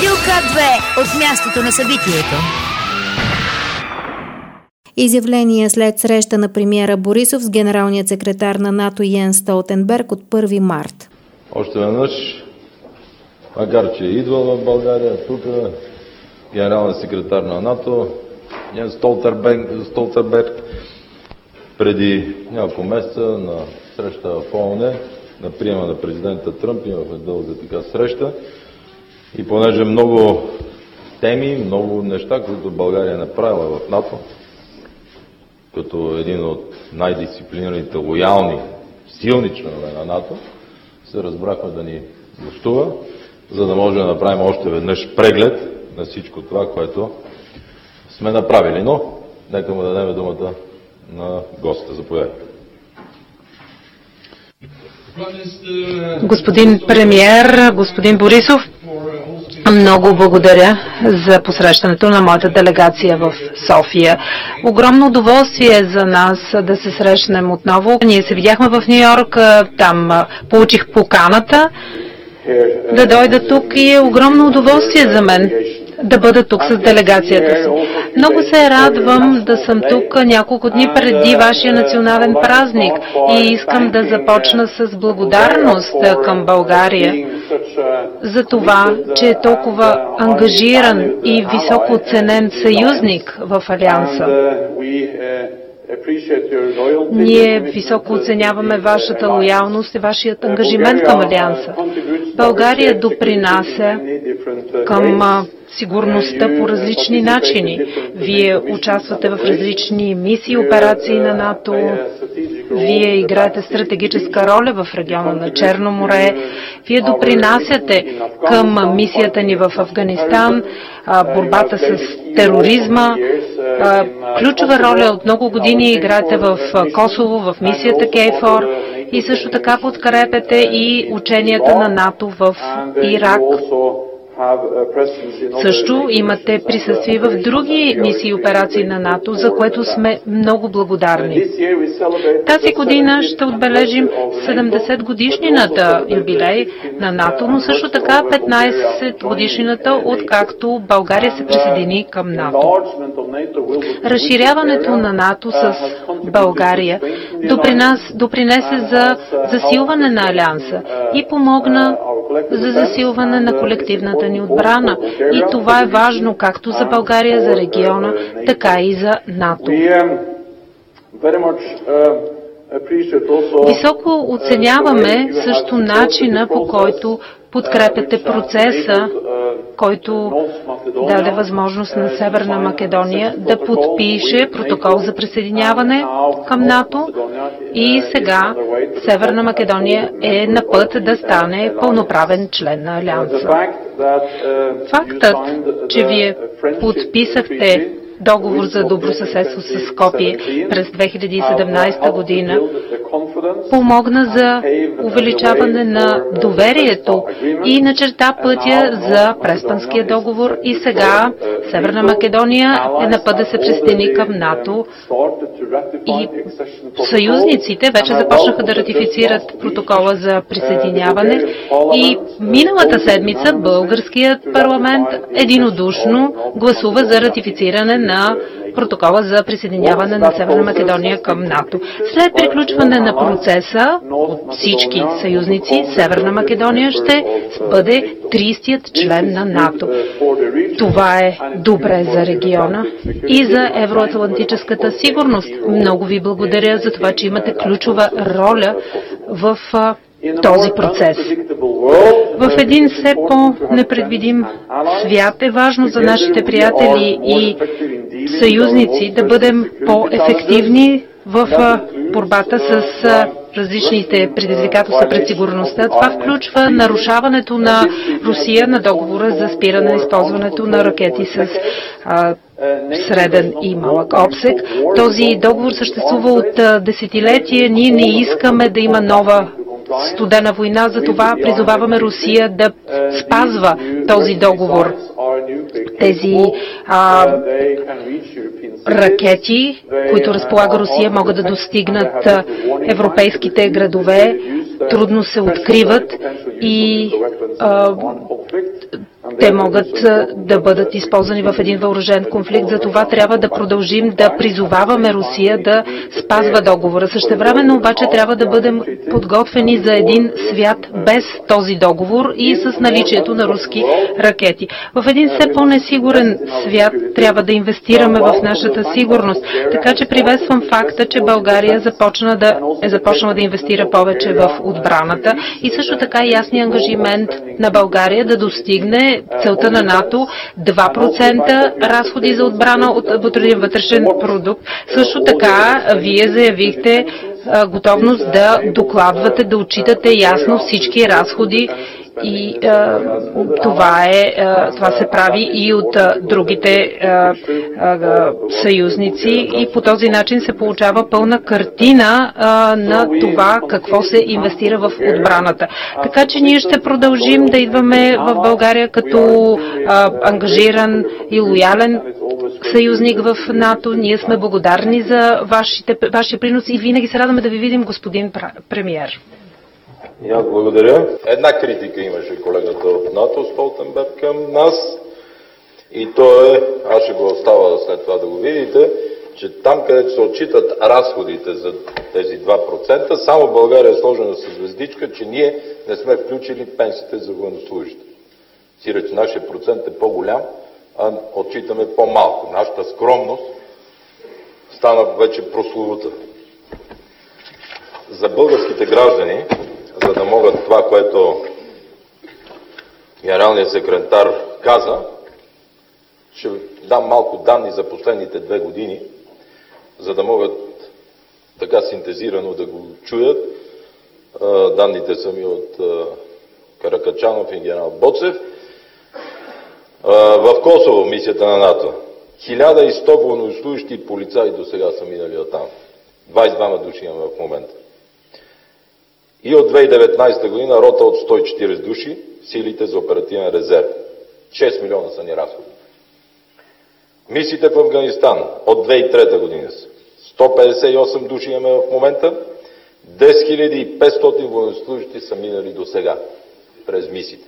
Бутилка 2 от мястото на събитието. Изявление след среща на премиера Борисов с генералният секретар на НАТО Йенс Столтенберг от 1 март. Още веднъж, макар че е идвал в България, тук генералният секретар на НАТО Йенс Столтенберг преди няколко месеца на среща в ООН, на приема на президента Тръмп, имахме дълга така среща. И понеже много теми, много неща, които България е направила в НАТО, като един от най-дисциплинираните, лоялни, силни членове на НАТО, се разбрахме да ни гостува, за да може да направим още веднъж преглед на всичко това, което сме направили. Но, нека му дадем думата на госта. Заповядайте. Господин премиер, господин Борисов, много благодаря за посрещането на моята делегация в София. Огромно удоволствие за нас да се срещнем отново. Ние се видяхме в Ню-Йорк, там получих поканата да дойда тук и е огромно удоволствие за мен да бъда тук с делегацията си. Много се радвам да съм тук няколко дни преди вашия национален празник и искам да започна с благодарност към България за това, че е толкова ангажиран и високо оценен съюзник в Алианса. Ние високо оценяваме вашата лоялност и вашият ангажимент към Алианса. България допринася към сигурността по различни начини. Вие участвате в различни мисии, операции на НАТО. Вие играете стратегическа роля в региона на Черно море. Вие допринасяте към мисията ни в Афганистан, борбата с тероризма. Ключова роля от много години играете в Косово, в мисията КФОР и също така подкрепяте и ученията на НАТО в Ирак. Също имате присъствие в други мисии и операции на НАТО, за което сме много благодарни. Тази година ще отбележим 70 годишнината юбилей на НАТО, но също така 15 годишнината откакто България се присъедини към НАТО. Разширяването на НАТО с България допринесе за засилване на Алианса и помогна за засилване на колективната ни отбрана. И това е важно както за България, за региона, така и за НАТО. Високо оценяваме също начина, по който подкрепяте процеса, който даде възможност на Северна Македония да подпише протокол за присъединяване към НАТО и сега Северна Македония е на път да стане пълноправен член на Алианса. Фактът, че вие подписахте договор за добросъседство с Скопие през 2017 година помогна за увеличаване на доверието и начерта пътя за Преспанския договор и сега Северна Македония е на път да се присъедини към НАТО и съюзниците вече започнаха да ратифицират протокола за присъединяване и миналата седмица българският парламент единодушно гласува за ратифициране на протокола за присъединяване на Северна Македония към НАТО. След приключване на процеса от всички съюзници, Северна Македония ще бъде 30-тият член на НАТО. Това е добре за региона и за евроатлантическата сигурност. Много ви благодаря за това, че имате ключова роля в този процес. В един все по-непредвидим свят е важно за нашите приятели и съюзници да бъдем по-ефективни в борбата с различните предизвикателства пред сигурността. Това включва нарушаването на Русия на договора за спиране на използването на ракети с среден и малък обсег. Този договор съществува от десетилетия. Ние не искаме да има нова студена война, затова призоваваме Русия да спазва този договор. Тези ракети, които разполага Русия, могат да достигнат европейските градове, трудно се откриват и те могат да бъдат използвани в един въоръжен конфликт. За това трябва да продължим да призоваваме Русия да спазва договора. Същевременно обаче трябва да бъдем подготвени за един свят без този договор и с наличието на руски ракети. В един все по-несигурен свят трябва да инвестираме в нашата сигурност. Така че приветствам факта, че България е започнала да инвестира повече в отбраната и също така ясния ангажимент на България да достигне целта на НАТО 2% разходи за отбрана от брутния вътрешен продукт. Също така вие заявихте готовност да докладвате, да отчитате ясно всички разходи и това се прави и от другите съюзници и по този начин се получава пълна картина на това какво се инвестира в отбраната. Така че ние ще продължим да идваме в България като ангажиран и лоялен съюзник в НАТО. Ние сме благодарни за вашия принос и винаги се радваме да ви видим, господин премиер. И аз благодаря. Една критика имаше колегата от НАТО, Столтенберг, към нас. И то е, аз ще го оставя след това да го видите, че там, където се отчитат разходите за тези 2%, само България е сложена с звездичка, че ние не сме включили пенсиите за военнослужащите. Сиреч нашия процент е по-голям, а отчитаме по-малко. Нашата скромност стана вече прословута. За българските граждани, за да могат това, което генералният секретар каза, ще дам малко данни за последните 2 години, за да могат така синтезирано да го чуят. Данните са ми от Каракачанов и генерал Боцев. В Косово, мисията на НАТО, 1100 военнослужащи и полицаи до сега са минали от там. 22 души имаме в момента. И от 2019 година рота от 140 души, силите за оперативен резерв. 6 милиона са ни разходи. Мисиите в Афганистан от 2003 година са 158 души имаме в момента, 10 500 военнослужащи са минали до сега през мисиите.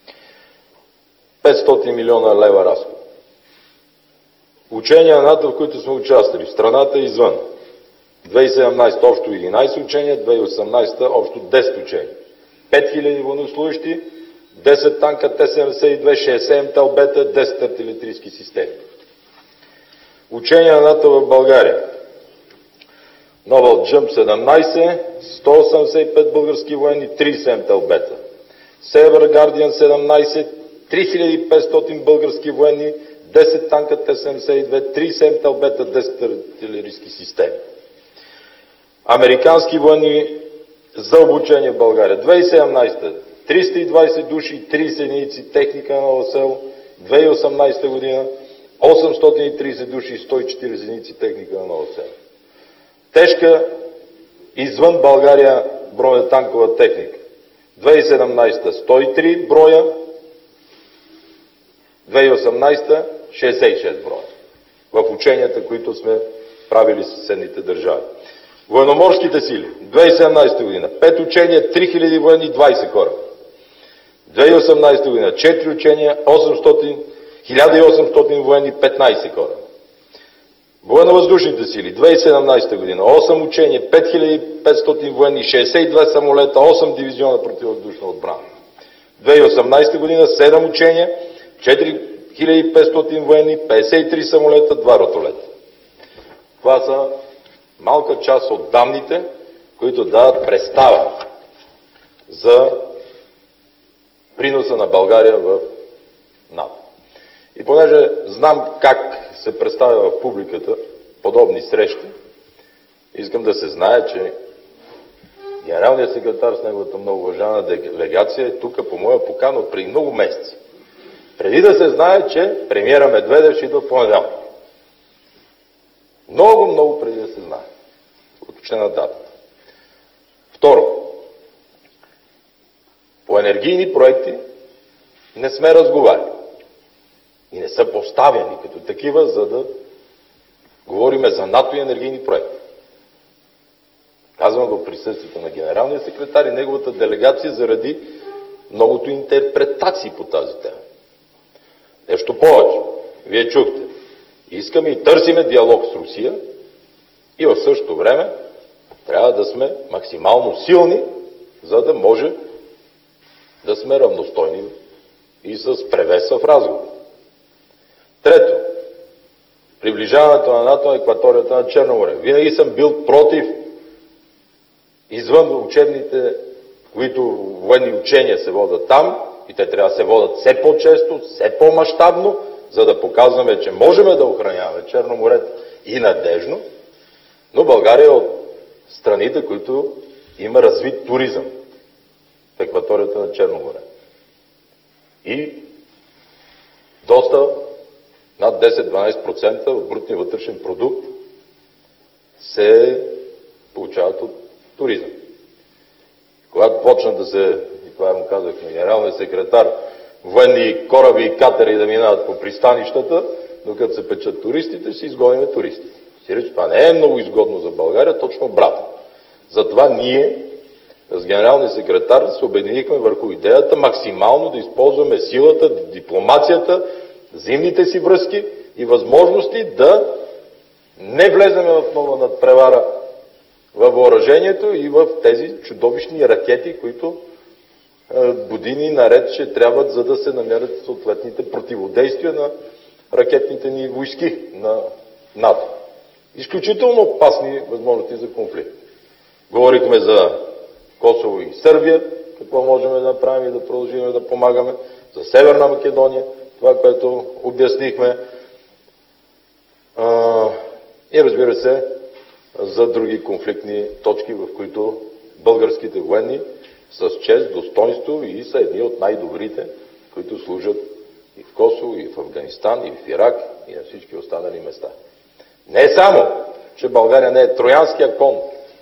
500 милиона лева разход. Учения на НАТО, в които сме участвали, в страната и извън. 2017 общо 11 учения, 2018 общо 10 учения. 5000 военнослужащи, 10 танка Т-72, 60 МТЛБ-та, 10 артилерийски системи. Учения на НАТО в България. Novel Jump 17, 185 български военни, 30 МТЛБ-та. Север Гардиан 17, 3500 български военни, 10 танка Т-72, 30 МТЛБ-та, 10 артилерийски системи. Американски военни за обучение в България. 2017 320 души, 30 единици техника на Ново село. 2018 година 830 души, 140 единици техника на Ново село. Тежка извън България бронетанкова техника. 2017 103 броя, 2018 66 броя. В ученията, които сме правили с съседните държави. Военноморските сили. 2017 година 5 учения, 3000 военни, 20 кораба. 2018 година 4 учения, 1800 военни, 15 кораба. Военновъздушните сили. 2017 година 8 учения, 5500 военни, 62 самолета, 8 дивизиона противовъздушна отбрана. 2018 година 7 учения, 4500 военни, 53 самолета, 2 ротолета. Това са малка част от данните, които дават представа за приноса на България в НАТО. И понеже знам как се представя в публиката подобни срещи, искам да се знае, че генералният секретар с неговата много уважавана делегация е тук по моя покана от преди много месеци. Преди да се знае, че премиера Медведев ще идва в понеделник. Много преди да се знае. Уточнена датата. Второ, по енергийни проекти не сме разговаряли. И не са поставени като такива, за да говориме за НАТО и енергийни проекти. Казвам го в присъствието на генералния секретар и неговата делегация заради многото интерпретации по тази тема. Нещо повече. Вие чухте. Искаме и търсиме диалог с Русия и в същото време трябва да сме максимално силни, за да може да сме равностойни и с превеса в разговор. Трето, приближаването на НАТО на екваторията на Черно море. Винаги съм бил против извън учебните, които военни учения се водят там, и те трябва да се водят все по-често, все по-мащабно, за да показваме, че можем да охраняваме Черно море и надежно, но България е от страните, които има развит туризъм в екваторията на Черно море. И доста, над 10-12% от брутния вътрешен продукт се получават от туризъм. Когато почнат да се, и това му казах на генералния секретар, военни кораби и катери да минават по пристанищата, докато се печат туристите, ще си изгоним туристите. Сиреч, това не е много изгодно за България, точно обратно. Затова ние с генералния секретар се обединихме върху идеята максимално да използваме силата, дипломацията, взаимните си връзки и възможности да не влеземе в нова надпревара във въоръжението и в тези чудовищни ракети, които години наред ще трябват, за да се намерят съответните противодействия на ракетните ни войски на НАТО. Изключително опасни възможности за конфликт. Говорихме за Косово и Сърбия, какво можем да направим и да продължим да помагаме, за Северна Македония, това, което обяснихме, и разбира се, за други конфликтни точки, в които българските военни с чест, достоинство и са едни от най-добрите, които служат и в Косово, и в Афганистан, и в Ирак, и на всички останали места. Не само, че България не е троянския кон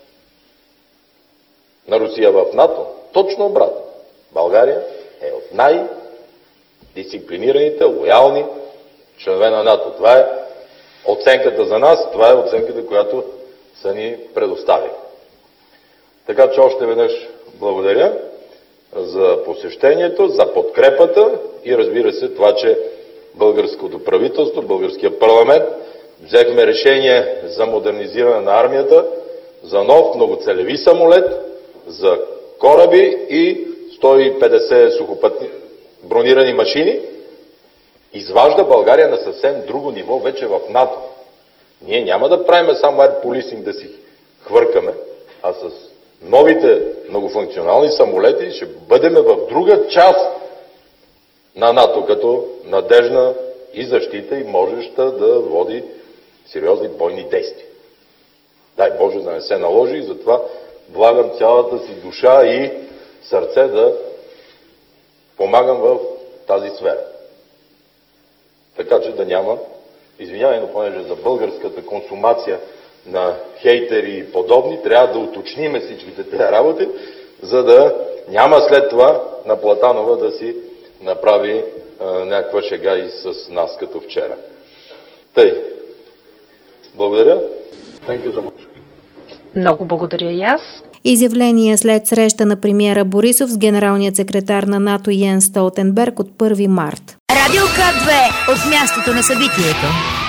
на Русия в НАТО, точно обратно. България е от най-дисциплинираните, лоялни членове на НАТО. Това е оценката за нас, това е оценката, която са ни предоставили. Така че още веднъж благодаря за посещението, за подкрепата и разбира се това, че българското правителство, българския парламент взехме решение за модернизиране на армията, за нов многоцелеви самолет, за кораби и 150 сухопътни бронирани машини, изважда България на съвсем друго ниво вече в НАТО. Ние няма да правим само air policing да си хвъркаме, а с новите многофункционални самолети ще бъдем в друга част на НАТО, като надежна и защита и можеща да води сериозни бойни действия. Дай Боже да не се наложи и затова влагам цялата си душа и сърце да помагам в тази сфера. Така че да няма, извинявай, но понеже за българската консумация на хейтери и подобни, трябва да уточниме всичките тези работи, за да няма след това на Платанова да си направи някаква шега и с нас като вчера. Тъй. Благодаря. Thank you so much. Много благодаря и аз. Изявление след среща на премиера Борисов с генералният секретар на НАТО Йенс Столтенберг от 1 март. Радио К2 от мястото на събитието.